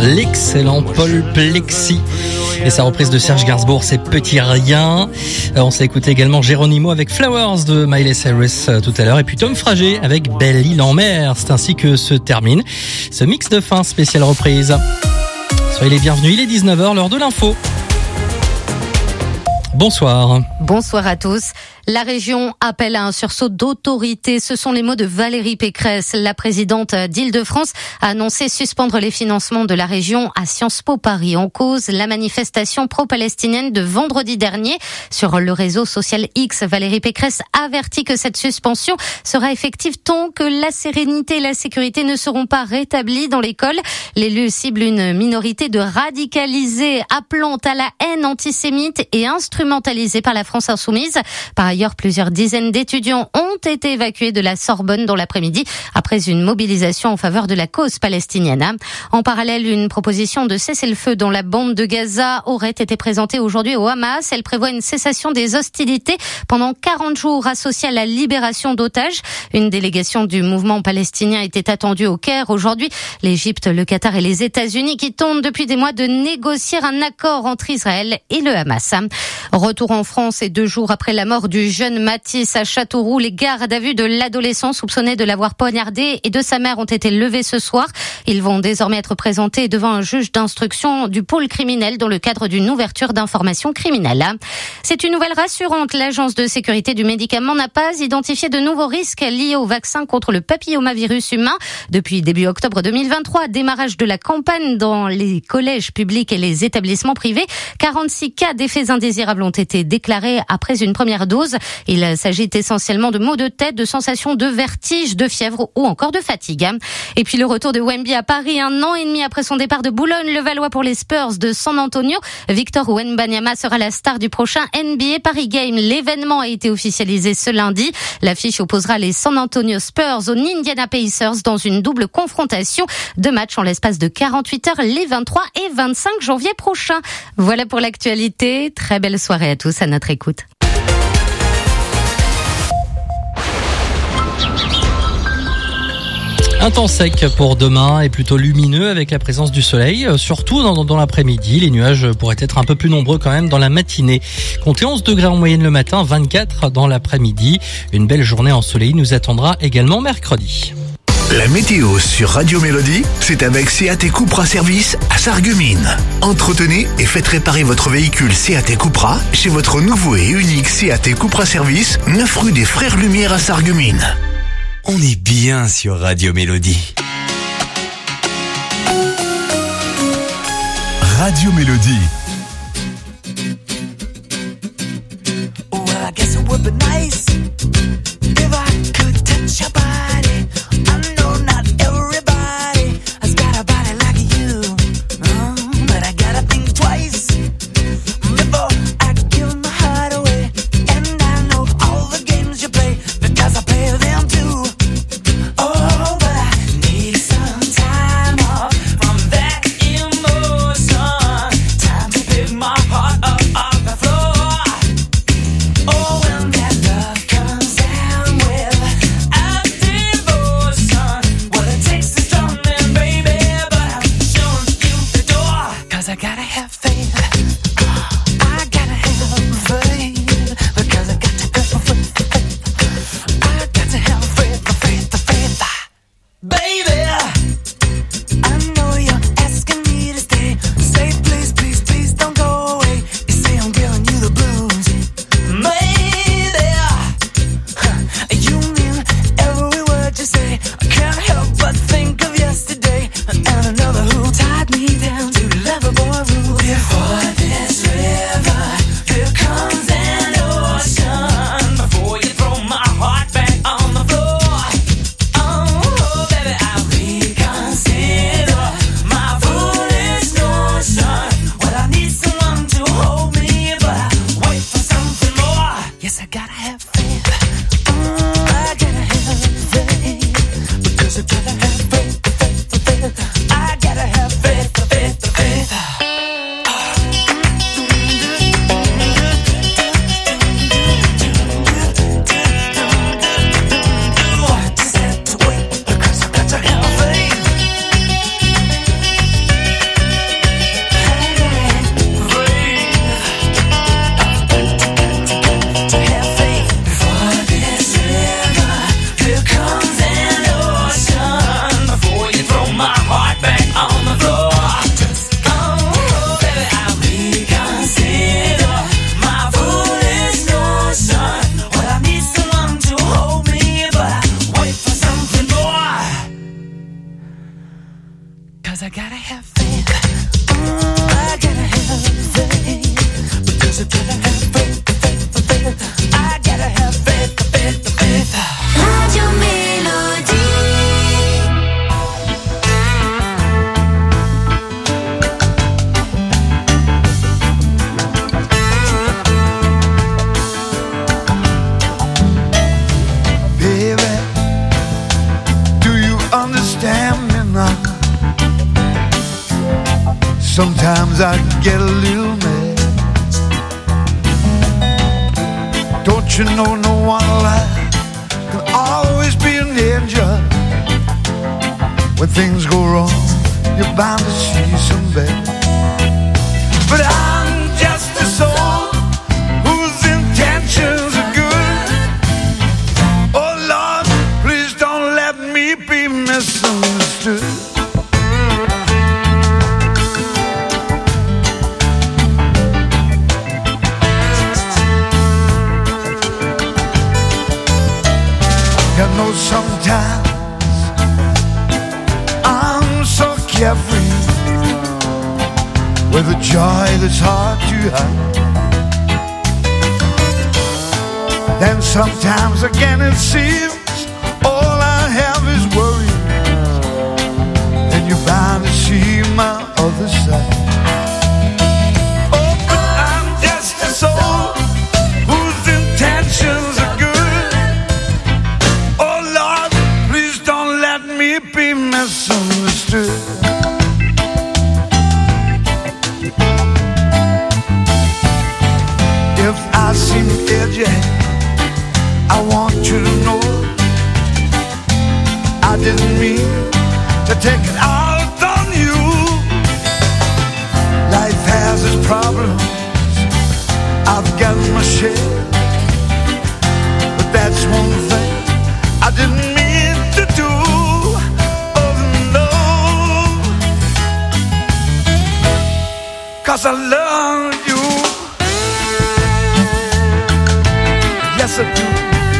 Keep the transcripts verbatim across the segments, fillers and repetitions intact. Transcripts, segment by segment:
l'excellent Paul Plexi et sa reprise de Serge Gainsbourg, c'est Petit Rien. On s'est écouté également Geronimo avec Flowers de Miley Cyrus tout à l'heure, et puis Tom Frager avec Belle Île en mer. C'est ainsi que se termine ce mix de fin spécial reprise. Soyez les bienvenus, il est dix-neuf heures, l'heure de l'info. Bonsoir. Bonsoir à tous. La région appelle à un sursaut d'autorité. Ce sont les mots de Valérie Pécresse. La présidente d'Île-de-France a annoncé suspendre les financements de la région à Sciences Po Paris. En cause, la manifestation pro-palestinienne de vendredi dernier. Sur le réseau social X, Valérie Pécresse avertit que cette suspension sera effective tant que la sérénité et la sécurité ne seront pas rétablies dans l'école. L'élu cible une minorité de radicalisés appelant à la haine antisémite et instrumentalisée par la France insoumise. Par ailleurs, plusieurs dizaines d'étudiants ont été évacués de la Sorbonne dans l'après-midi après une mobilisation en faveur de la cause palestinienne. En parallèle, une proposition de cessez-le-feu dans la bande de Gaza aurait été présentée aujourd'hui au Hamas. Elle prévoit une cessation des hostilités pendant quarante jours associée à la libération d'otages. Une délégation du mouvement palestinien était attendue au Caire aujourd'hui. L'Égypte, le Qatar et les États-Unis qui tentent depuis des mois de négocier un accord entre Israël et le Hamas. Retour en France et deux jours après la mort du jeune Mathis à Châteauroux, les gardes à vue de l'adolescent soupçonné de l'avoir poignardé et de sa mère ont été levés ce soir. Ils vont désormais être présentés devant un juge d'instruction du pôle criminel dans le cadre d'une ouverture d'informations criminelles. C'est une nouvelle rassurante. L'Agence de sécurité du médicament n'a pas identifié de nouveaux risques liés au vaccin contre le papillomavirus humain. Depuis début octobre deux mille vingt-trois, démarrage de la campagne dans les collèges publics et les établissements privés, quarante-six cas d'effets indésirables ont été déclarés après une première dose. Il s'agit essentiellement de maux de tête, de sensations de vertige, de fièvre ou encore de fatigue. Et puis le retour de Wemby à Paris, un an et demi après son départ de Boulogne-le-Valois pour les Spurs de San Antonio. Victor Wembanyama sera la star du prochain N B A Paris Game. L'événement a été officialisé ce lundi. L'affiche opposera les San Antonio Spurs aux Indiana Pacers dans une double confrontation. Deux matchs en l'espace de quarante-huit heures les vingt-trois et vingt-cinq janvier prochains. Voilà pour l'actualité. Très belle soirée à tous à notre écoute. Un temps sec pour demain et plutôt lumineux avec la présence du soleil, surtout dans, dans l'après-midi. Les nuages pourraient être un peu plus nombreux quand même dans la matinée. Comptez onze degrés en moyenne le matin, vingt-quatre dans l'après-midi. Une belle journée ensoleillée nous attendra également mercredi. La météo sur Radio Mélodie, c'est avec Seat et Cupra Service à Sarreguemines. Entretenez et faites réparer votre véhicule Seat et Cupra chez votre nouveau et unique Seat et Cupra Service, neuf rue des Frères Lumière à Sarreguemines. On est bien sur Radio Mélodie. Radio Mélodie. Well, I guess it would be nice if I could touch your body. I know not everybody has got a body like you, oh, but I gotta think twice before I give my heart away. And I know all the games you play because I play them too. Oh, but I need some time off from that emotion. Time to pick my heart up off the floor. Oh, when that love comes down, well, I 'cause I gotta have faith. Mm, I gotta have faith. Because I gotta have faith, faith, faith. I gotta have faith, faith, faith. Radio Mélodie. Baby, do you understand me now? Sometimes I get a little mad. Don't you know no one alive can always be an angel? When things go wrong, you're bound to see some bad. But I'm just a soul whose intentions are good. Oh Lord, please don't let me be misunderstood. You know sometimes I'm so carefree with a joy that's hard to hide. Then sometimes again it seems all I have is worry, and you're bound to see my other side. Oh, but I'm just a soul whose intentions are good. Oh Lord, please don't let me be misunderstood. If I seem edgy, I want you to know I didn't mean to take it out on you. Life has its problems, I've got my share, but that's one thing I didn't mean to do. Oh no, 'cause I love you. Yes I do.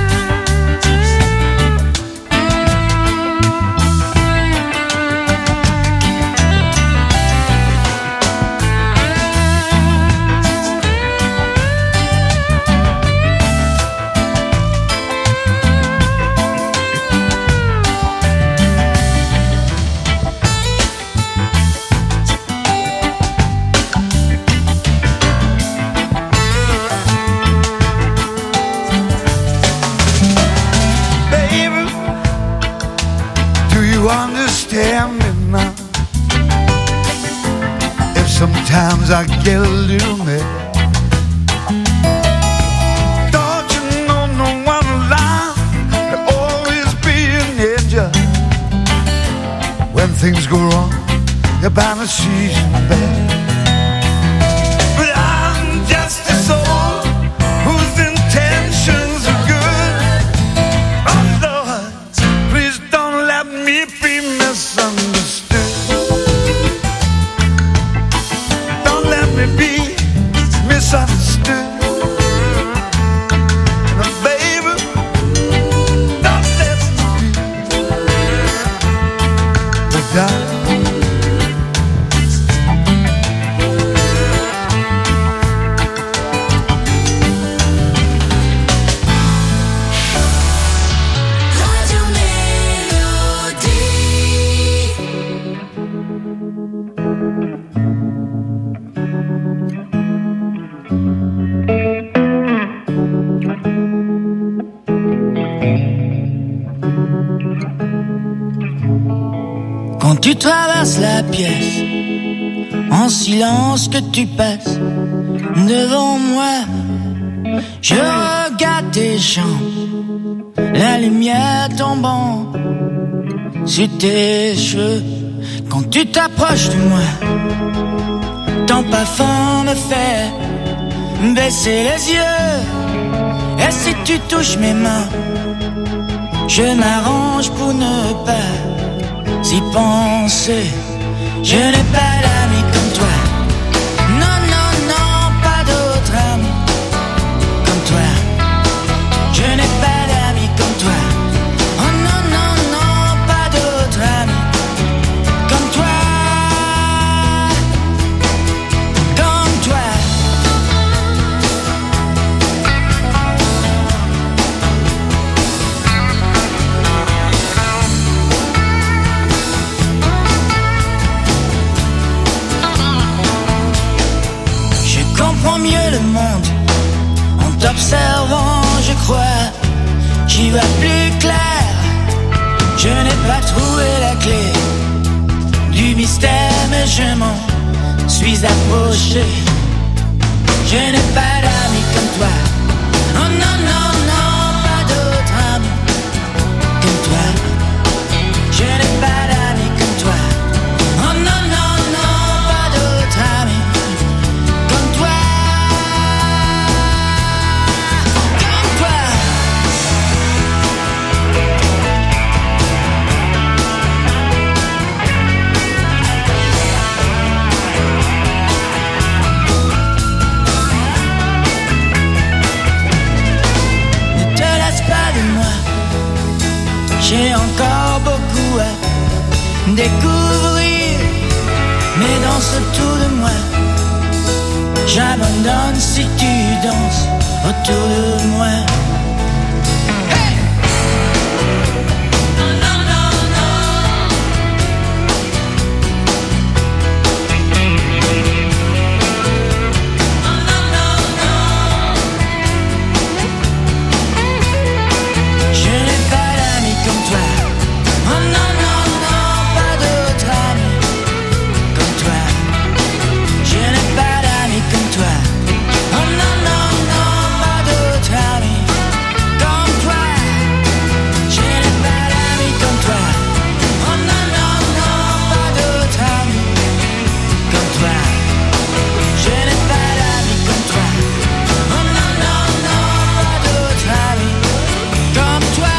Understand me now. If sometimes I get a little mad, don't you know no one alive will always be an angel. When things go wrong, you're bound to see some bad. But I'm just a soul whose intentions are good. Oh Lord, please don't let me be misunderstood. Don't let me be misunderstood. And baby, don't let me be the dark. Quand tu traverses la pièce, en silence que tu passes devant moi, je regarde tes jambes, la lumière tombant sur tes cheveux. Quand tu t'approches de moi, ton parfum me fait baisser les yeux. Et si tu touches mes mains, je m'arrange pour ne pas y penser. Je n'ai pas d'amis comme toi. Non, non, non, pas d'autre ami comme toi. Je n'ai pas d'amis comme toi. Oh non, non, non, pas d'autre ami comme toi. vois plus clair. Je n'ai pas trouvé la clé du mystère, mais je m'en suis approché. Je n'ai pas d'amis comme toi. Oh non, non, non, pas d'autres amis comme toi. Je n'ai pas d'amis comme toi. Oh non, non, non, pas d'autres amis comme toi. Comme toi. J'ai encore beaucoup à découvrir, mais dans ce tout de moi, j'abandonne si tu danses autour de moi. Hey! Non, non, non, non. Non, non, non, non. Je n'ai pas comme toi. Oh non, non, non, pas d'autres amis comme toi. Je n'ai pas d'amis comme toi. Oh non, non, non, pas d'autres amis comme toi. Je n'ai pas d'amis comme toi. Oh non, non, non, pas d'autres amis comme toi. Je n'ai pas d'amis comme toi. Oh non, non, non, pas d'autres amis comme toi.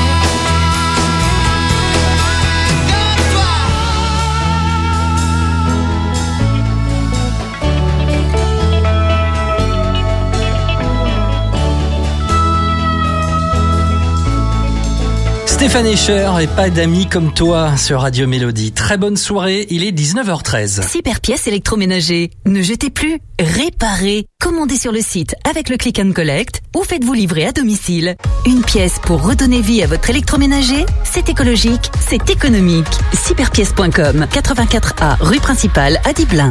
Stéphane Escher et pas d'amis comme toi sur Radio Mélodie. Très bonne soirée, il est dix-neuf heures treize. Super pièces électroménager. Ne jetez plus, réparez. Commandez sur le site avec le click and collect ou faites-vous livrer à domicile. Une pièce pour redonner vie à votre électroménager, c'est écologique, c'est économique. Superpièces point com, quatre-vingt-quatre A, rue principale à Diblin.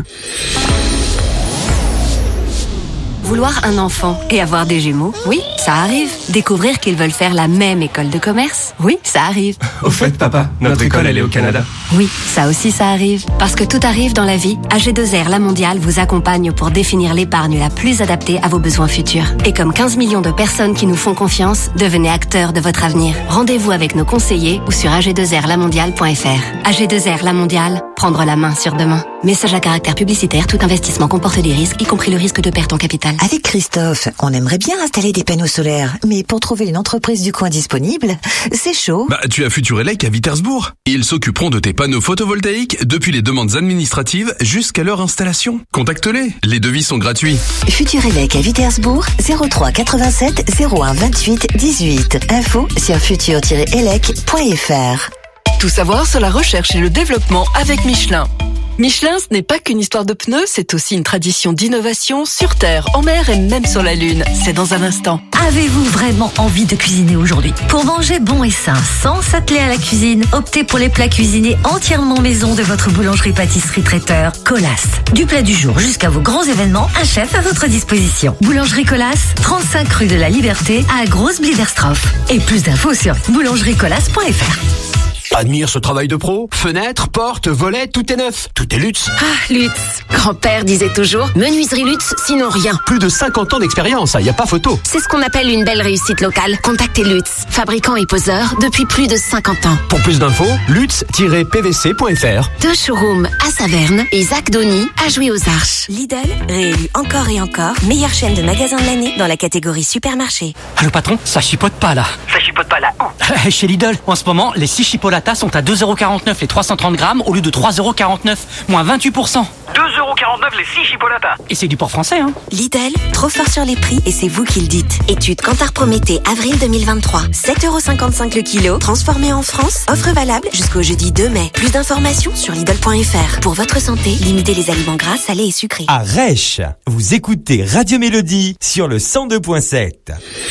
Vouloir un enfant et avoir des jumeaux, oui, ça arrive. Découvrir qu'ils veulent faire la même école de commerce, oui, ça arrive. Au fait, papa, notre, notre école, elle est au Canada. Oui, ça aussi, ça arrive. Parce que tout arrive dans la vie, A G deux R La Mondiale vous accompagne pour définir l'épargne la plus adaptée à vos besoins futurs. Et comme quinze millions de personnes qui nous font confiance, devenez acteurs de votre avenir. Rendez-vous avec nos conseillers ou sur a g deux r la mondiale point f r. A G deux R La Mondiale, prendre la main sur demain. Message à caractère publicitaire, tout investissement comporte des risques, y compris le risque de perte en capital. Avec Christophe, on aimerait bien installer des panneaux solaires, mais pour trouver une entreprise du coin disponible, c'est chaud. Bah, tu as Futurelec à Vitersbourg. Ils s'occuperont de tes panneaux photovoltaïques depuis les demandes administratives jusqu'à leur installation. Contacte-les, les devis sont gratuits. Futurelec à Vitersbourg, zéro trois quatre-vingt-sept zéro un vingt-huit dix-huit. Info sur futur tiret elec point f r. Tout savoir sur la recherche et le développement avec Michelin. Michelin, ce n'est pas qu'une histoire de pneus, c'est aussi une tradition d'innovation sur Terre, en mer et même sur la Lune. C'est dans un instant. Avez-vous vraiment envie de cuisiner aujourd'hui? Pour manger bon et sain, sans s'atteler à la cuisine, optez pour les plats cuisinés entièrement maison de votre boulangerie-pâtisserie traiteur Colas. Du plat du jour jusqu'à vos grands événements, un chef à votre disposition. Boulangerie Colas, trente-cinq rue de la Liberté à Grosse-Bliderstroff. Et plus d'infos sur boulangerie colas point f r. Admire ce travail de pro. Fenêtres, portes, volets, tout est neuf. Tout est Lutz. Ah, Lutz. Grand-père disait toujours, menuiserie Lutz, sinon rien. Plus de cinquante ans d'expérience, il n'y a pas photo. C'est ce qu'on appelle une belle réussite locale. Contactez Lutz, fabricant et poseur depuis plus de cinquante ans. Pour plus d'infos, lutz tiret p v c point f r. Deux showrooms à Saverne et Zach Dony à Jouy-aux-Arches. Lidl, réélu encore et encore, meilleure chaîne de magasins de l'année dans la catégorie supermarché. Allô patron, ça chipote pas là. Ça chipote pas là où? Chez Lidl, en ce moment, les six chipolatas sont à deux euros quarante-neuf les trois cent trente grammes au lieu de trois euros quarante-neuf, moins vingt-huit pour cent. deux euros quarante-neuf les six chipolatas. Et c'est du port français, hein. Lidl, trop fort sur les prix et c'est vous qui le dites. Étude Kantar Prométhée, avril deux mille vingt-trois. sept euros cinquante-cinq le kilo, transformé en France. Offre valable jusqu'au jeudi deux mai. Plus d'informations sur Lidl point f r. Pour votre santé, limitez les aliments gras, salés et sucrés. À Rêche, vous écoutez Radio Mélodie sur le cent deux point sept.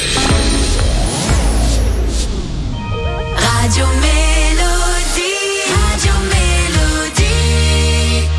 Radio Mélodie, Radio Mélodie.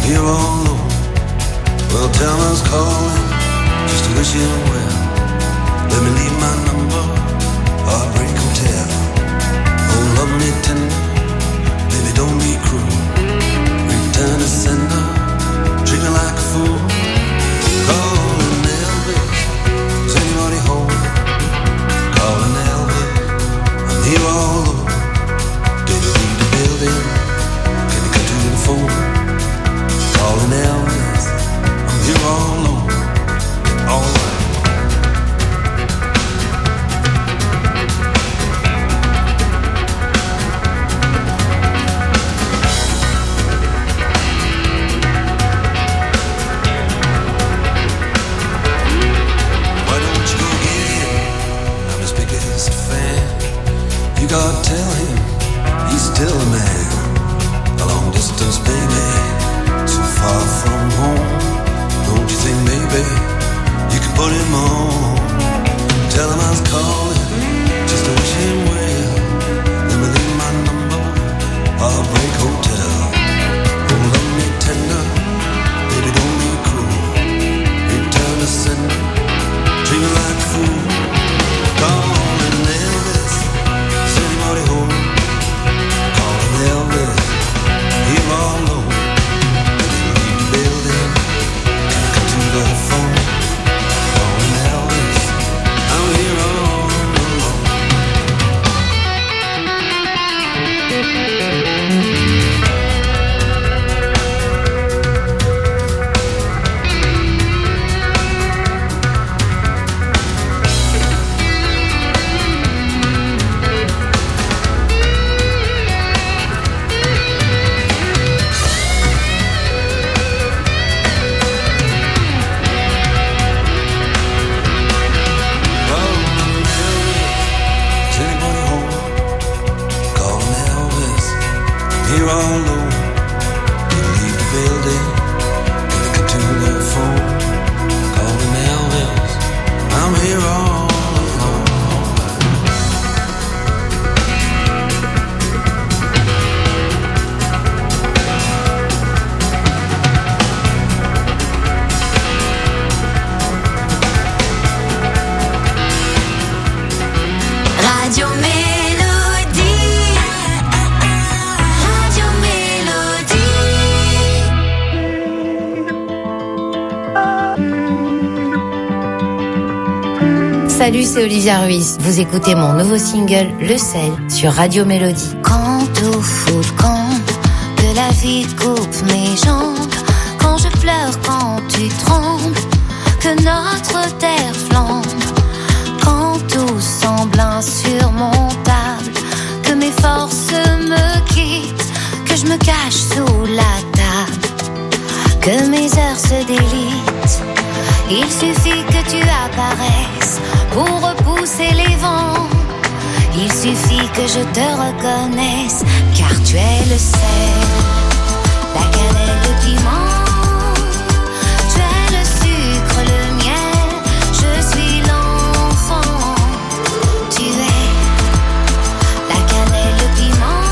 here all alone. Well, Thelma's calling, just to wish him well. Let me leave my number, Heartbreak Hotel. Oh, love me tender, baby, don't be cruel. Return to sender, treat me like a fool. Calling Elvis, is anybody home? Calling Elvis, I'm here all alone. Did you leave the building? Can you come to the phone? Calling Elvis, I'm here all alone. All right. You gotta tell him he's still a man. A long distance baby, so far from home. Don't you think maybe you could put him on? Tell him I was calling just to wish him well. Let me leave my number, Heartbreak Hotel. Oh, love me tender, baby, don't be cruel. Return to sender, treat me like a fool. Calling Elvis, is anybody home? Calling Elvis, here all alone. Leave the building, can I come to the phone? Calling Elvis, I'm here all alone. Here all alone, you leave the building, can I come to the phone? Calling Elvis, I'm here all alone. Radio Mélodie, Radio Mélodie. Salut, c'est Olivia Ruiz. Vous écoutez mon nouveau single, Le Sel, sur Radio Mélodie. Quand tout fout le camp, que la vie coupe mes jambes, quand je pleure, quand tu trembles, que notre terre flambe, quand tout semble insurmontable, que mes forces me quittent, que je me cache sous la table, que mes heures se délitent. Il suffit que tu apparaisses pour repousser les vents. Il suffit que je te reconnaisse, car tu es le sel, la cannelle, le piment. Tu es le sucre, le miel, je suis l'enfant. Tu es la cannelle, le piment,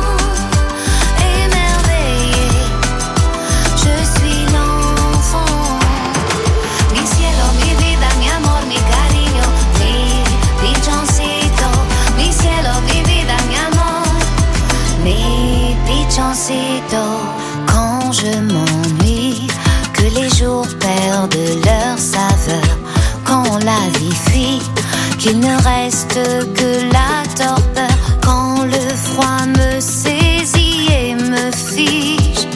émerveillé, je suis l'enfant. Mi cielo, mi vida, mi amor, mi cariño, mi pichoncito. Mi cielo, mi vida, mi amor, mi pichoncito. Quand je m'ennuie, que les jours perdent leur saveur, quand la vie fuit, qu'il ne reste que la torpeur, quand le froid me saisit et me fige,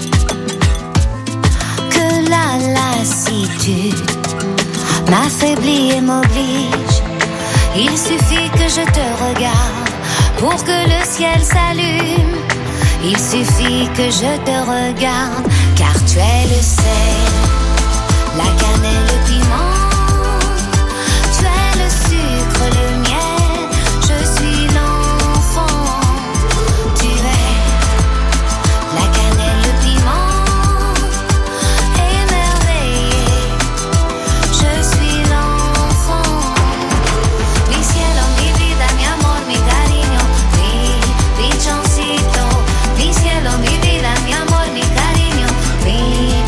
que la lassitude m'affaiblit et m'oblige. Il suffit que je te regarde pour que le ciel s'allume. Il suffit que je te regarde, car tu es le sel, la cannelle, le piment. Tu es le sucre, le miel, je suis l'enfant. Tu es la cannelle, le piment, émerveillé, je suis l'enfant. Mi cielo, mi vida, mi amor, mi cariño, mi pichoncito. Mi cielo, mi vida, mi amor, mi cariño, mi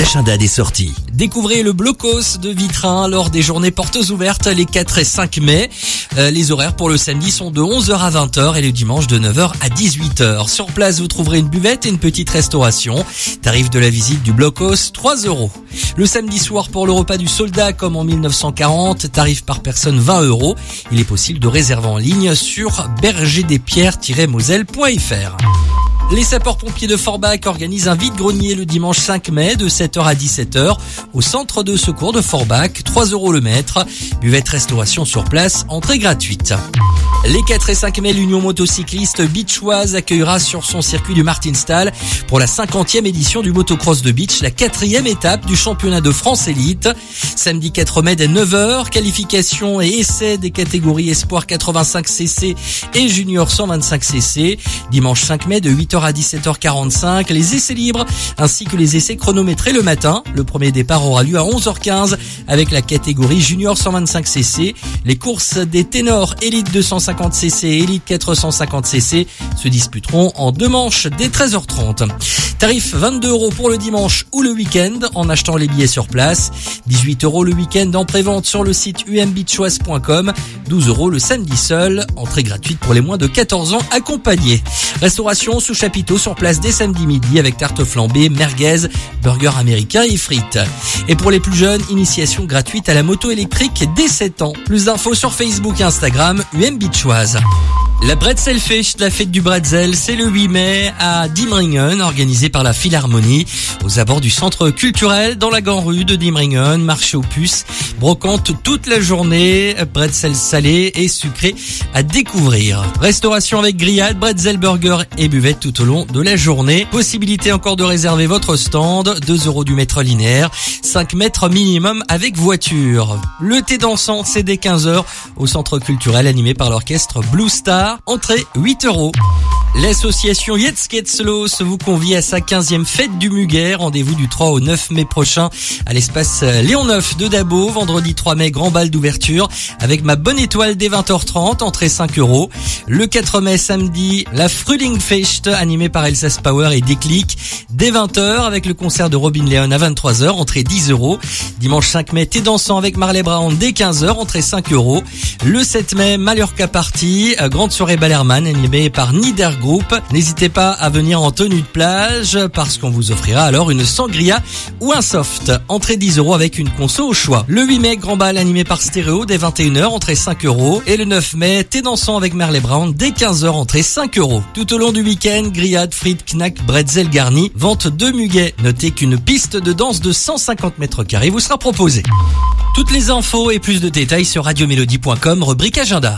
agenda des sorties. Découvrez le blocos de Vitrin lors des journées portes ouvertes les quatre et cinq mai. Euh, les horaires pour le samedi sont de onze heures à vingt heures et le dimanche de neuf heures à dix-huit heures. Sur place, vous trouverez une buvette et une petite restauration. Tarif de la visite du blocos, trois euros. Le samedi soir pour le repas du soldat comme en mille neuf cent quarante, tarif par personne vingt euros. Il est possible de réserver en ligne sur berger des pierres tiret moselle point f r. Les sapeurs-pompiers de Forbach organisent un vide-grenier le dimanche cinq mai de sept heures à dix-sept heures au centre de secours de Forbach, trois euros le mètre. Buvette restauration sur place, entrée gratuite. Les quatre et cinq mai, l'Union motocycliste Beachoise accueillera sur son circuit du Martinstal pour la cinquantième édition du motocross de beach, la quatrième étape du championnat de France élite. Samedi quatre mai dès neuf heures, qualification et essai des catégories Espoir quatre-vingt-cinq cc et Junior cent vingt-cinq cc. Dimanche cinq mai de huit heures à dix-sept heures quarante-cinq, les essais libres ainsi que les essais chronométrés le matin. Le premier départ aura lieu à onze heures quinze avec la catégorie Junior cent vingt-cinq cc. Les courses des ténors élite deux cent cinquante cc et élite quatre cent cinquante cc se disputeront en deux manches dès treize heures trente. Tarif vingt-deux euros pour le dimanche ou le week-end en achetant les billets sur place. dix-huit euros le week-end en prévente sur le site u m beachoise point com. douze euros le samedi seul. Entrée gratuite pour les moins de quatorze ans accompagnés. Restauration sous chapiteau sur place dès samedi midi avec tarte flambée, merguez, burger américain et frites. Et pour les plus jeunes, initiation gratuite à la moto électrique dès sept ans. Plus d'infos sur Facebook et Instagram U M Beachoise. La Bretzelfest, la fête du bretzel, c'est le huit mai à Diemringen, organisée par la Philharmonie, aux abords du centre culturel dans la grande rue de Diemringen, marché aux puces, brocante toute la journée, bretzel salé et sucré à découvrir. Restauration avec grillade, bretzel, burger et buvette tout au long de la journée. Possibilité encore de réserver votre stand, deux euros du mètre linéaire, cinq mètres minimum avec voiture. Le thé dansant, c'est dès quinze heures au centre culturel animé par l'orchestre Blue Star. Entrée huit euros. L'association Jetzt-Geht's-Los vous convie à sa quinzième fête du Muguet. Rendez-vous du trois au neuf mai prochain à l'espace Léon neuf de Dabo. Vendredi trois mai, grand bal d'ouverture avec ma bonne étoile dès vingt heures trente, entrée cinq euros. Le quatre mai, samedi, la Frühlingfest animée par Elsass Power et Déclic dès vingt heures avec le concert de Robin Leon à vingt-trois heures, entrée dix euros. Dimanche cinq mai, thé dansant avec Marley Brown dès quinze heures, entrée cinq euros. Le sept mai, Mallorca Party, grande soirée Ballerman animée par Nieder Group. N'hésitez pas à venir en tenue de plage parce qu'on vous offrira alors une sangria ou un soft. Entrée dix euros avec une conso au choix. Le huit mai, grand bal animé par Stéréo dès vingt et une heures, entrée cinq euros. Et le neuf mai, thé dansant avec Marley Brown dès quinze heures, entrée cinq euros. Tout au long du week-end, grillade, frites, knack, bretzel garni, vente de muguet. Notez qu'une piste de danse de cent cinquante mètres carrés vous sera proposée. Toutes les infos et plus de détails sur radio mélodie point com, rubrique agenda.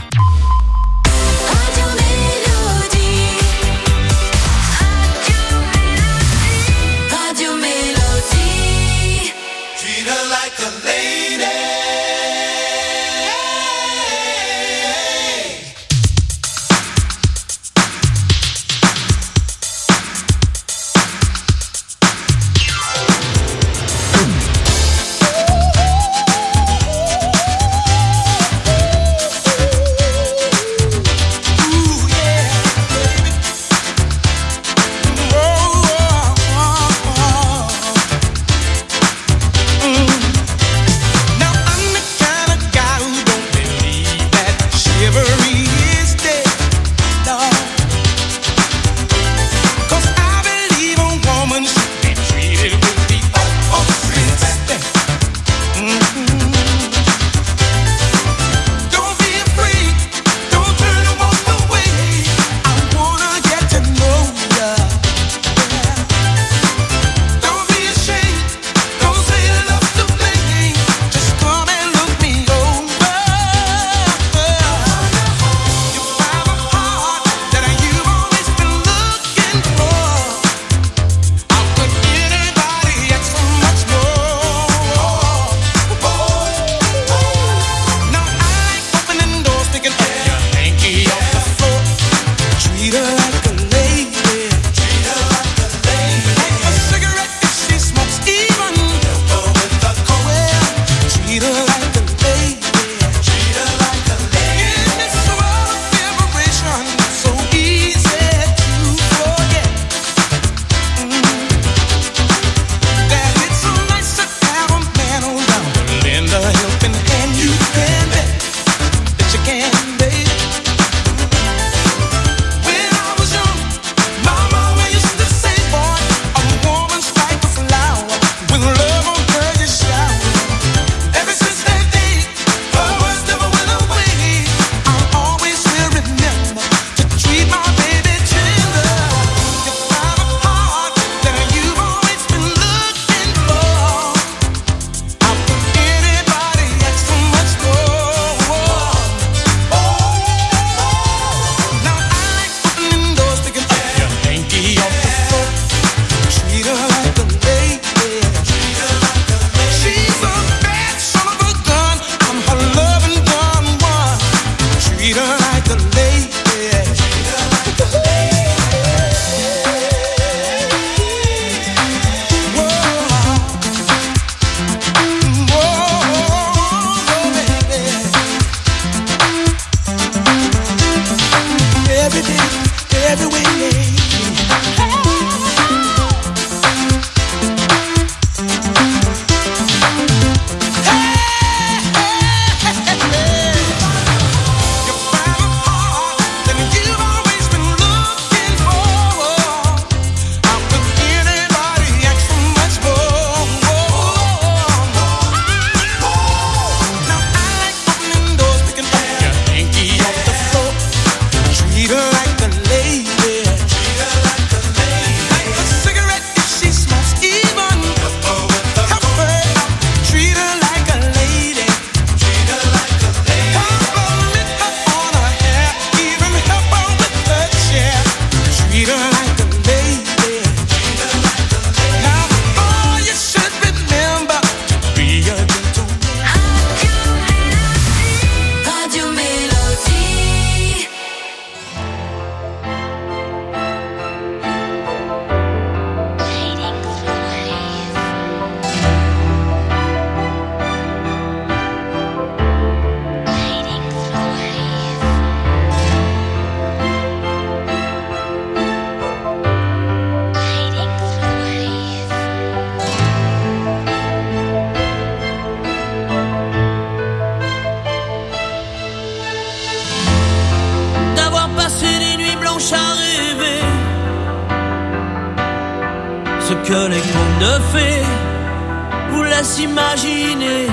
que les contes de fées vous laissent imaginer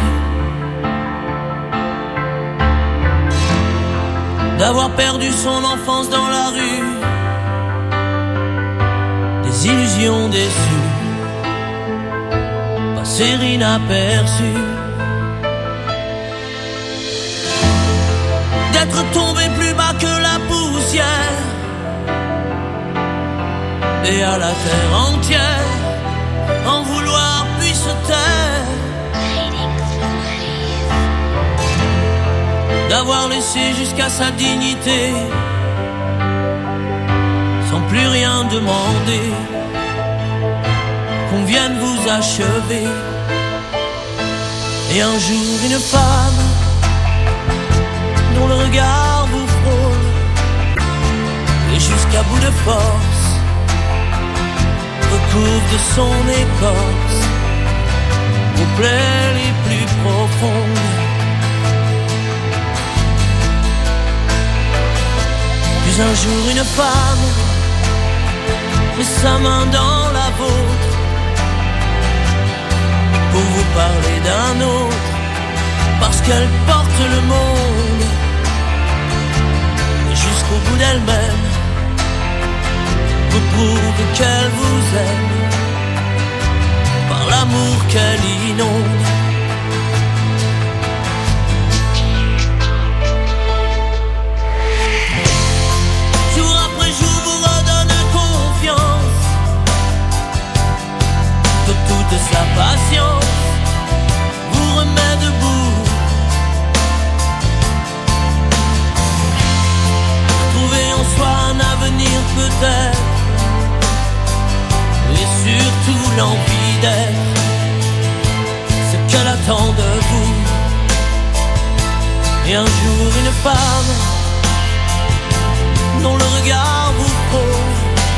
d'avoir perdu son enfance dans la rue, des illusions déçues, passer inaperçues, d'être tombé plus bas que la poussière et à la terre entière en vouloir puis se taire, d'avoir laissé jusqu'à sa dignité sans plus rien demander, qu'on vienne vous achever. Et un jour une femme dont le regard vous frôle et jusqu'à bout de force recouvre de son écorce vos plaies les plus profondes. Puis un jour une femme met sa main dans la vôtre pour vous parler d'un autre, parce qu'elle porte le monde et jusqu'au bout d'elle-même vous prouve qu'elle vous aime par l'amour qu'elle inonde. Jour après jour vous redonne confiance de toute sa patience, vous remet debout, trouver en soi un avenir peut-être, et surtout l'envie d'être ce qu'elle attend de vous. Et un jour une femme dont le regard vous frôle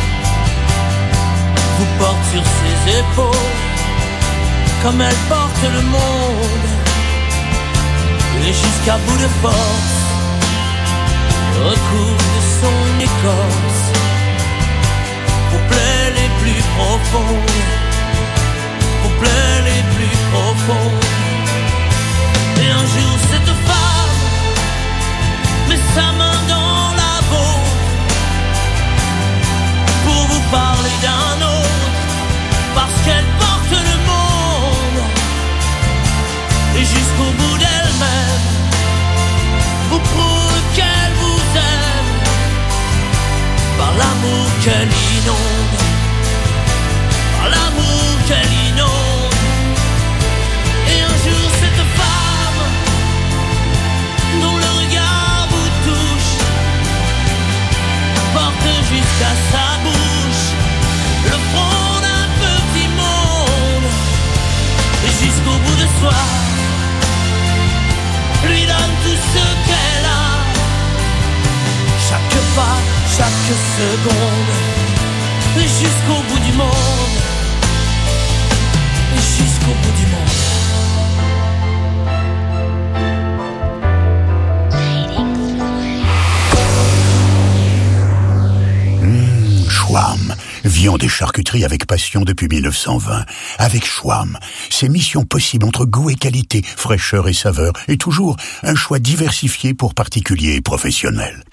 vous porte sur ses épaules comme elle porte le monde, et jusqu'à bout de force recouvre de son écorce vos plaies les plus profondes, vos plaies les plus profondes. Et un jour cette femme met sa main dans la vôtre pour vous parler d'un autre, parce qu'elle porte le monde et jusqu'au bout d'elle-même vous prouve qu'elle vous aime par l'amour qu'elle inonde, par l'amour qu'elle inonde. Et un jour cette femme dont le regard vous touche porte jusqu'à sa bouche le front d'un petit monde, et jusqu'au bout de soi lui donne tout ce qu'elle a, chaque pas, chaque seconde, et jusqu'au bout du monde, et jusqu'au bout du monde. Mmh, Schwam, viande et charcuterie avec passion depuis mille neuf cent vingt. Avec Schwam, c'est mission possible entre goût et qualité, fraîcheur et saveur, et toujours un choix diversifié pour particuliers et professionnels.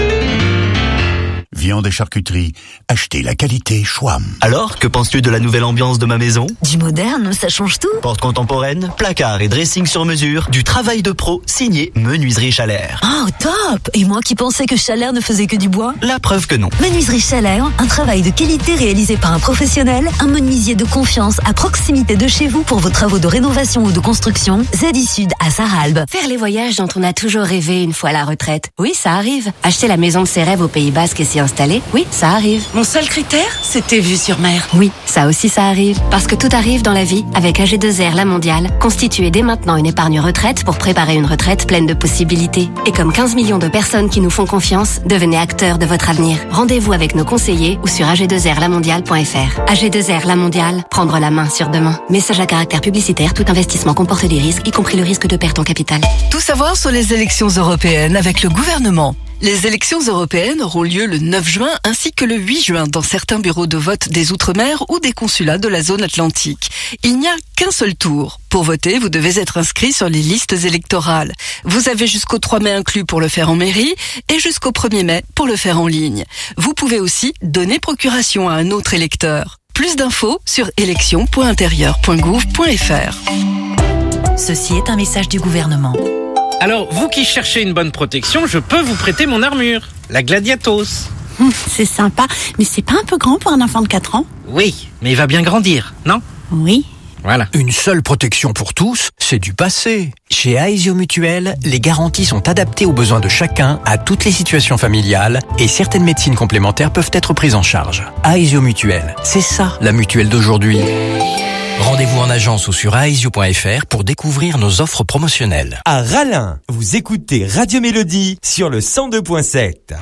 Viande et charcuterie, achetez la qualité Schwam. Alors, que penses-tu de la nouvelle ambiance de ma maison? Du moderne, ça change tout. Porte contemporaine, placard et dressing sur mesure, du travail de pro signé Menuiserie Chalère. Oh, top! Et moi qui pensais que Chalère ne faisait que du bois? La preuve que non. Menuiserie Chalère, un travail de qualité réalisé par un professionnel, un menuisier de confiance à proximité de chez vous pour vos travaux de rénovation ou de construction. Zedi Sud à Sarralbe. Faire les voyages dont on a toujours rêvé une fois à la retraite. Oui, ça arrive. Acheter la maison de ses rêves au Pays Basque et s'y installer. Oui, ça arrive. Mon seul critère, c'était vue sur mer. Oui, ça aussi ça arrive. Parce que tout arrive dans la vie avec A G deux R La Mondiale. Constituez dès maintenant une épargne retraite pour préparer une retraite pleine de possibilités. Et comme quinze millions de personnes qui nous font confiance, devenez acteurs de votre avenir. Rendez-vous avec nos conseillers ou sur a g deux r la mondiale point f r. A G deux R La Mondiale, prendre la main sur demain. Message à caractère publicitaire, tout investissement comporte des risques, y compris le risque de perte en capital. Tout savoir sur les élections européennes avec le gouvernement. Les élections européennes auront lieu le neuf juin ainsi que le huit juin dans certains bureaux de vote des Outre-mer ou des consulats de la zone atlantique. Il n'y a qu'un seul tour. Pour voter, vous devez être inscrit sur les listes électorales. Vous avez jusqu'au trois mai inclus pour le faire en mairie et jusqu'au premier mai pour le faire en ligne. Vous pouvez aussi donner procuration à un autre électeur. Plus d'infos sur élections point intérieur point gouv point fr. Ceci est un message du gouvernement. Alors, vous qui cherchez une bonne protection, je peux vous prêter mon armure, la Gladiatos. Hum, c'est sympa, mais c'est pas un peu grand pour un enfant de quatre ans? Oui, mais il va bien grandir, non? Oui. Voilà. Une seule protection pour tous, c'est du passé. Chez Aesio Mutuel, les garanties sont adaptées aux besoins de chacun, à toutes les situations familiales, et certaines médecines complémentaires peuvent être prises en charge. Aesio Mutuel, c'est ça la mutuelle d'aujourd'hui. Rendez-vous en agence ou sur aesio point fr pour découvrir nos offres promotionnelles. À Rallin, vous écoutez Radio Mélodie sur le cent deux point sept.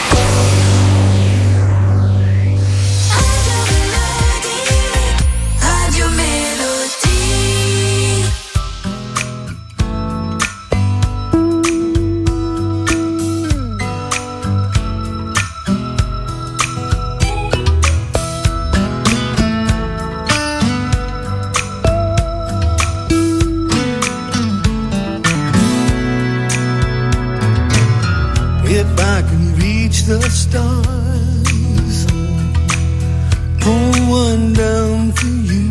The stars, pull one down for you,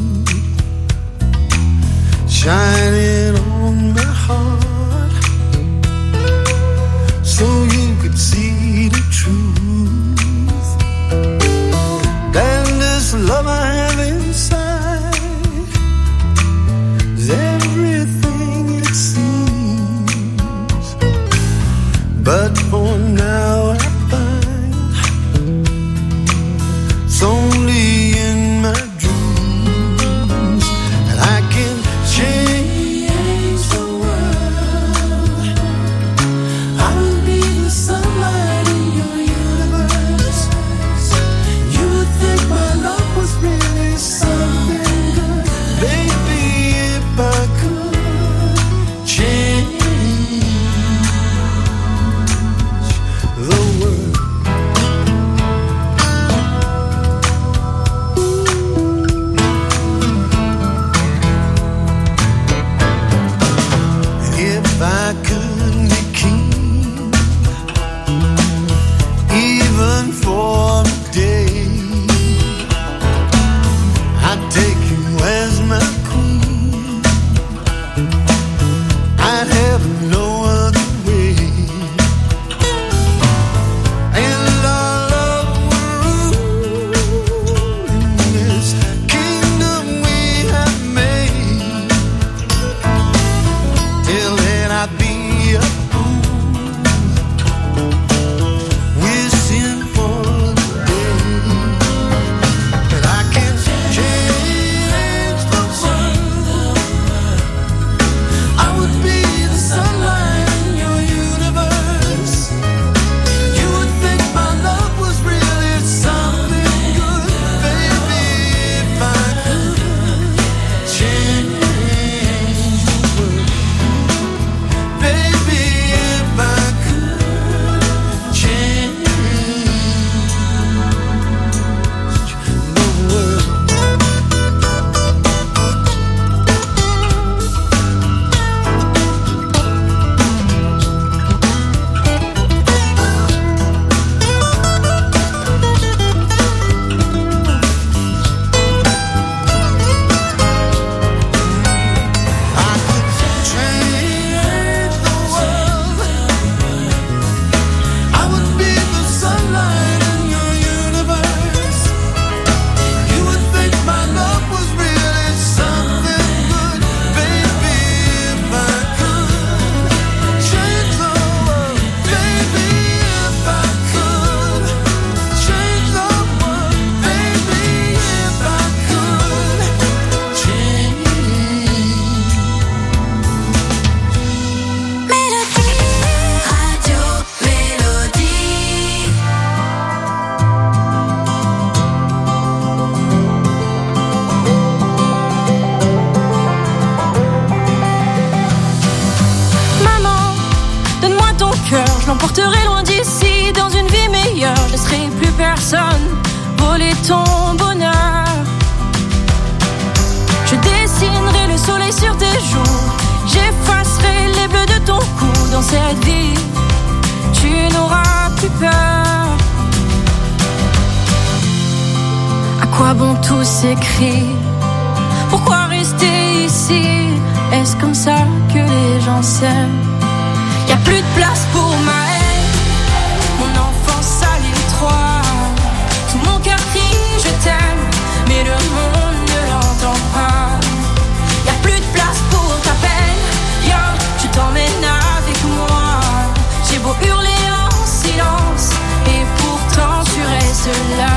shining on my heart, so you could see the truth. And this love I have inside is everything it seems, but for now I it's only in my dreams that I can change the world. I will be the sunlight in your universe. You would think my love was really something good. Baby, if I could change the world. If I could be king, even for a day, I'd take you as my queen. I'd have no other way, and our love would rule in this kingdom we have made. Till then I'd be a fool, wishing for the day that I can change the world. I would be the sunlight in your universe. You would think my love was really something good. Baby, if I could change the world. Baby, if I could change the world. I could change the world. I would be the sunlight in your universe. You would think my love was really something good. Baby, if I could change the world. Baby, if I could change the world. Baby, if I could change. Radio Mélodie. Maman, donne-moi ton cœur, je l'emporterai loin personne voler ton bonheur. Je dessinerai le soleil sur tes joues, j'effacerai les bleus de ton cou. Dans cette vie, tu n'auras plus peur. À quoi bon tous ces cris? Pourquoi rester ici? Est-ce comme ça que les gens s'aiment? Y'a plus de place pour ma haine, mon enfance à l'étroit. Tout mon cœur crie je t'aime, mais le monde ne l'entend pas. Y'a plus de place pour ta peine, viens, je t'emmène avec moi. J'ai beau hurler en silence, et pourtant tu restes là.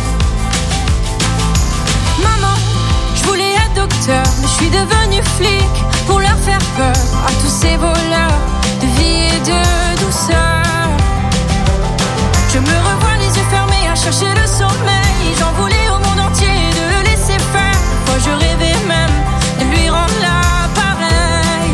Maman, je voulais être docteur, mais je suis devenue flic pour leur faire peur à tous ces voleurs de vie et de douceur. Je me revois les yeux fermés à chercher le sommeil. J'en voulais au monde entier de le laisser faire. Parfois je rêvais même de lui rendre l'appareil.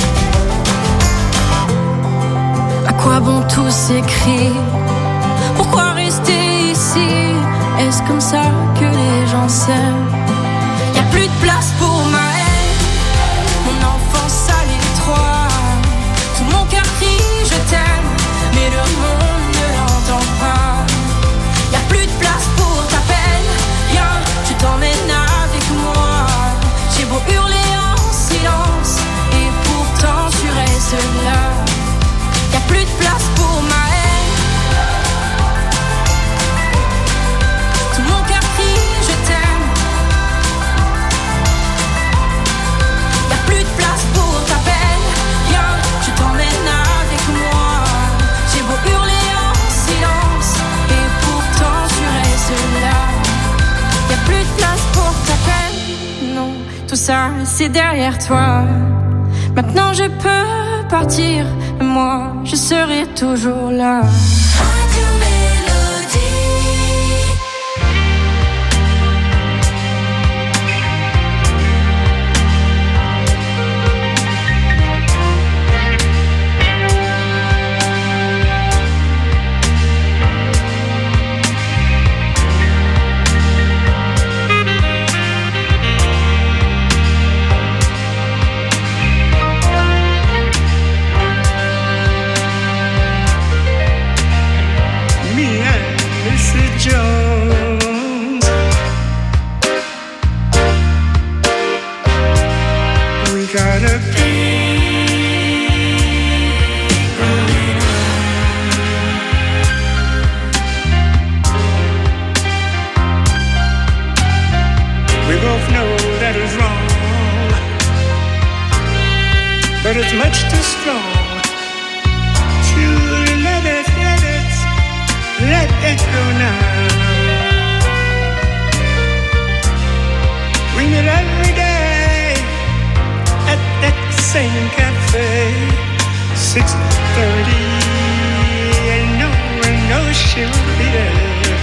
À quoi bon tous ces cris? Pourquoi rester ici? Est-ce comme ça que les gens s'aiment? Y'a plus de place pour ma haine, mon enfance à l'étroit. Tout mon cœur crie je t'aime, mais le monde ne l'entend pas. Y'a plus de place pour ta peine, viens, je t'emmène avec moi. J'ai beau hurler en silence, et pourtant tu restes là. Y'a plus de place pour ma haine, tout mon cœur crie je t'aime. Y'a plus de place pour ta peine, viens, je t'emmène avec moi. J'ai beau hurler en silence, et pourtant tu restes là. Y'a plus de place pour ta peine, non, tout ça c'est derrière toi. Maintenant je peux partir, mais moi je serai toujours là. Jones, we gotta be going on. We both know that is wrong, but it's much too strong to let it, let it, let it go now. We meet every day at that same cafe, six thirty, and no one knows she'll be there.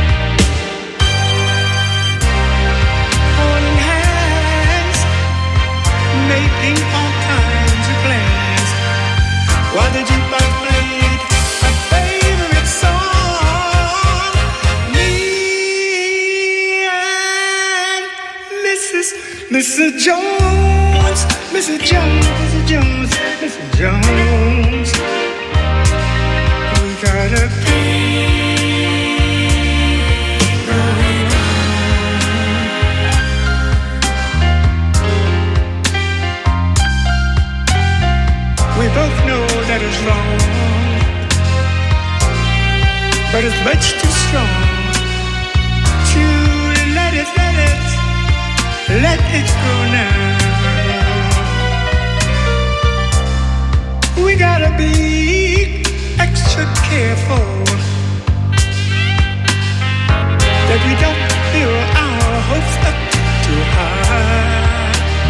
Holding hands, making all kinds of plans, while the jukebox played a favorite song. Me and Missus Missus Jones, Missus Jones, Missus Jones, Missus Jones, we gotta be going on. We both know that it's wrong, but it's much too strong to let it, let it, let it go now. We gotta be extra careful that we don't fill our hopes up too high,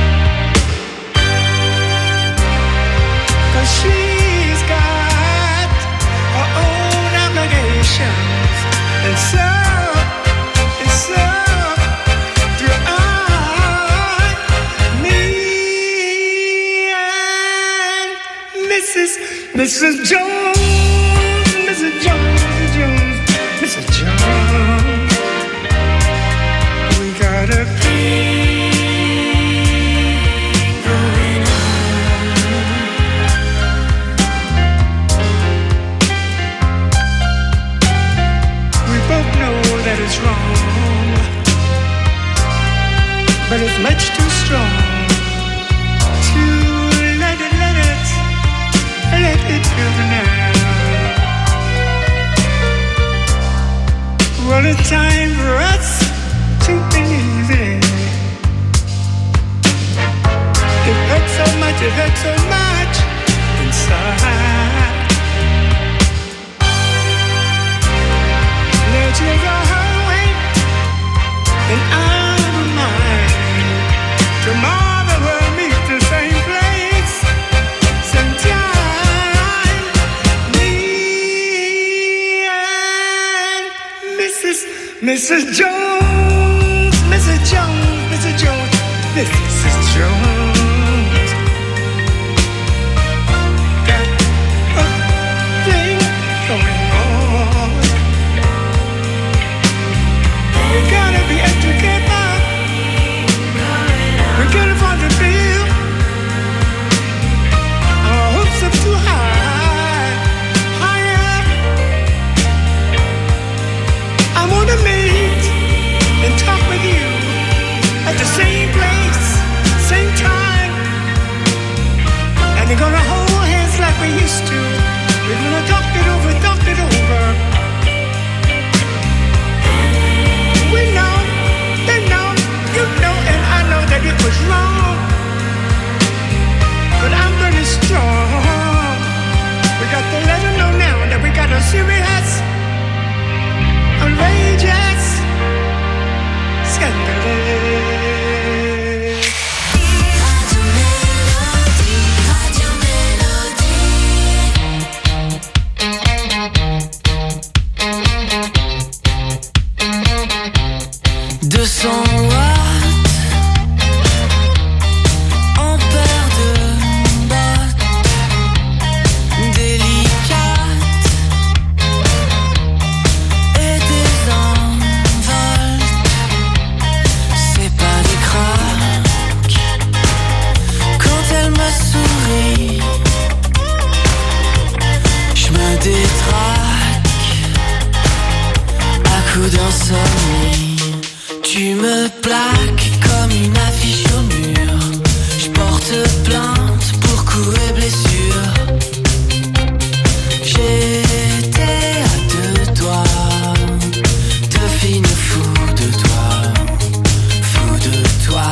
'cause she's got her own obligations, and so, and so do I. Me and Missus Missus Jones, Missus Jones, Missus Jones, Missus Jones. We got a thing going on. We both know that it's wrong, but it's much too strong to let it, let it, let it go now. Well, it's time for us to be easy. It hurts so much, it hurts so much inside. Let you go her way and I'm mine. Tomorrow we'll meet the same place, same time. Me and Missus Missus Jones, Missus Jones, Missus Jones, Missus Jones. Got a thing going on. We gotta be extra careful. We can't afford to feel our hopes up too high, higher. I wanna meet and talk with you at the same place, same time. And we're gonna hold hands like we used to. We're gonna talk it over, talk it over. We know, they know, you know, and I know that it was wrong. But I'm really strong. We got to let them know now that we got a serious, outrageous, scandalous. deux cents watts en paire de bottes délicates et désinvoltes. C'est pas des craques quand elle me sourit. Je me détraque à coups d'insomnie. Tu me plaques comme une affiche au mur. Je porte plainte pour coups et blessures. J'étais à deux doigts de finir fou de toi, fou de toi.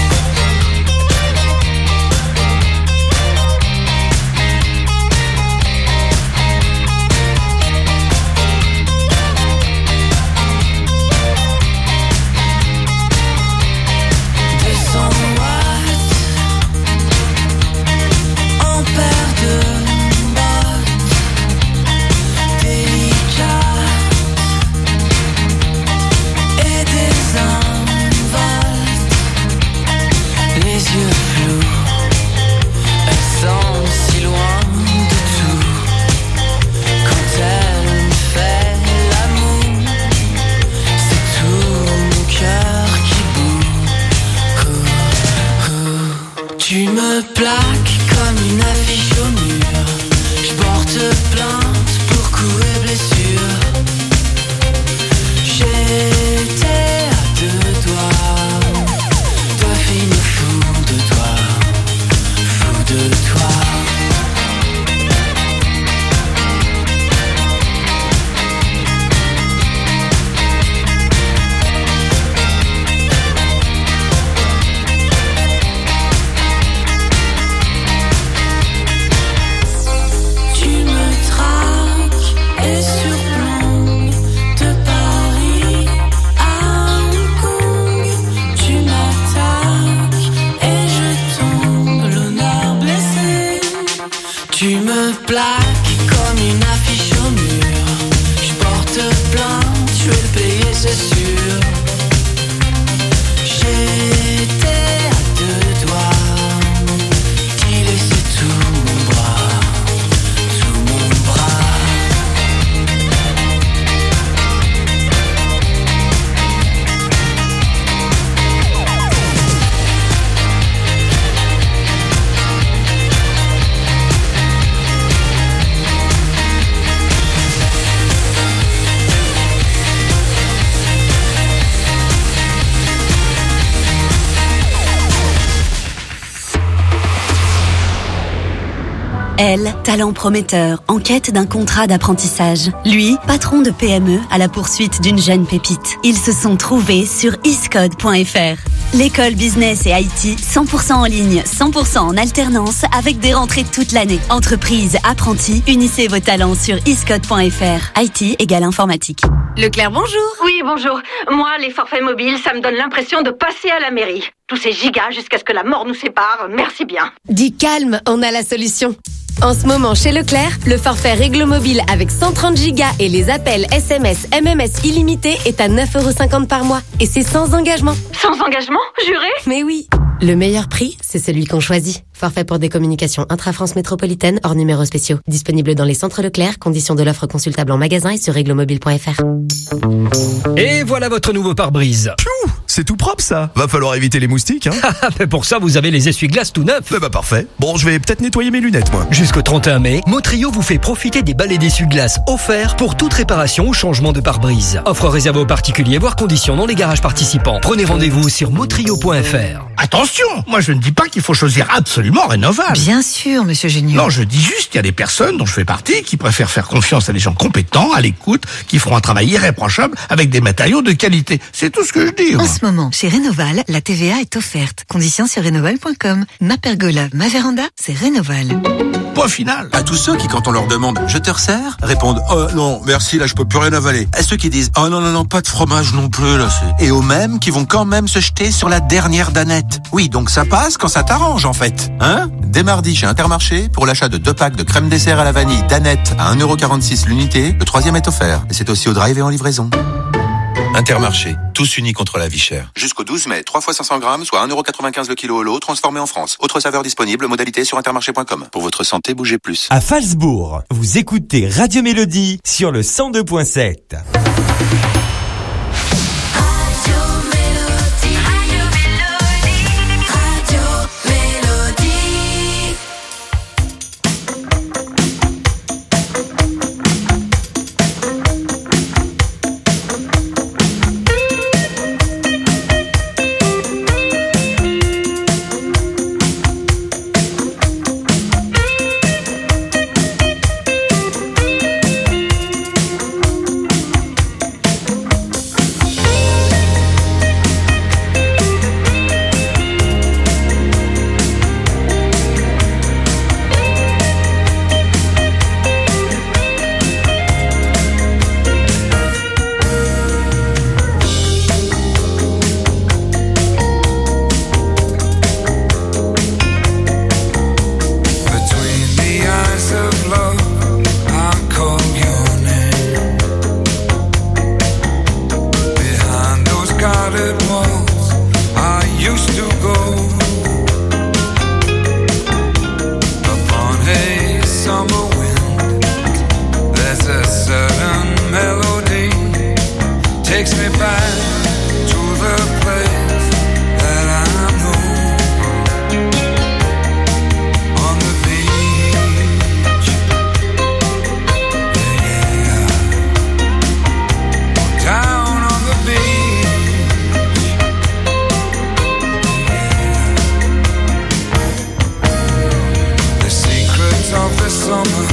Tu me plaques comme une affiche au mur. Je porte plainte pour coups et blessures. J'étais à deux doigts de finir fou de toi, fou de toi. Tu me plaques comme une affiche au mur. Je porte plainte, je vais le payer, c'est sûr. J'étais à deux doigts d'y laisser tout mon bras, tout mon bras. Elle, talent prometteur, en quête d'un contrat d'apprentissage. Lui, patron de P M E à la poursuite d'une jeune pépite. Ils se sont trouvés sur iscode point f r. L'école business et I T, cent pour cent en ligne, cent pour cent en alternance, avec des rentrées toute l'année. Entreprise, apprentis, unissez vos talents sur iscode point f r. I T égale informatique. Leclerc, bonjour. Oui, bonjour. Moi, les forfaits mobiles, ça me donne l'impression de passer à la mairie. Tous ces gigas jusqu'à ce que la mort nous sépare, merci bien. Dis calme, on a la solution. En ce moment, chez Leclerc, le forfait Réglo Mobile avec cent trente gigas et les appels S M S, M M S illimités est à neuf euros cinquante par mois. Et c'est sans engagement. Sans engagement, juré? Mais oui. Le meilleur prix, c'est celui qu'on choisit. Forfait pour des communications intra-France métropolitaine hors numéros spéciaux. Disponible dans les centres Leclerc. Conditions de l'offre consultable en magasin et sur réglomobile point f r. Et voilà votre nouveau pare-brise. Piou, c'est tout propre ça. Va falloir éviter les moustiques, hein. Mais pour ça, vous avez les essuie-glaces tout neufs. Eh bah parfait. Bon, je vais peut-être nettoyer mes lunettes, moi. Jusqu'au trente et un mai, Motrio vous fait profiter des balais d'essuie-glaces offerts pour toute réparation ou changement de pare-brise. Offre réservée aux particuliers, voire conditions dans les garages participants. Prenez rendez-vous sur motrio point f r. Attention, moi je ne dis pas qu'il faut choisir absolument Rénoval. Bien sûr, monsieur Géniaux. Non, je dis juste qu'il y a des personnes dont je fais partie qui préfèrent faire confiance à des gens compétents, à l'écoute, qui feront un travail irréprochable avec des matériaux de qualité. C'est tout ce que je dis. En moi. ce moment, chez Rénoval, la T V A est offerte. Conditions sur rénoval point com. Ma pergola, ma véranda, c'est Rénoval. Point final. À tous ceux qui, quand on leur demande « Je te resserre ?» répondent « Oh non, merci, là je peux plus rien avaler ». À ceux qui disent « Oh non, non, non, pas de fromage non plus, là c'est... » Et aux mêmes qui vont quand même se jeter sur la dernière danette. Oui, donc ça passe quand ça t'arrange en fait. Hein ? Dès mardi chez Intermarché, pour l'achat de deux packs de crème dessert à la vanille danette à un euro quarante-six l'unité, le troisième est offert. Et c'est aussi au drive et en livraison. Intermarché, tous unis contre la vie chère. Jusqu'au douze mai, trois fois cinq cents grammes, soit un euro quatre-vingt-quinze le kilo au lot, transformé en France. Autre saveur disponible, modalité sur intermarché point com. Pour votre santé, bougez plus. À Falsbourg, vous écoutez Radio Mélodie sur le cent deux point sept. Summer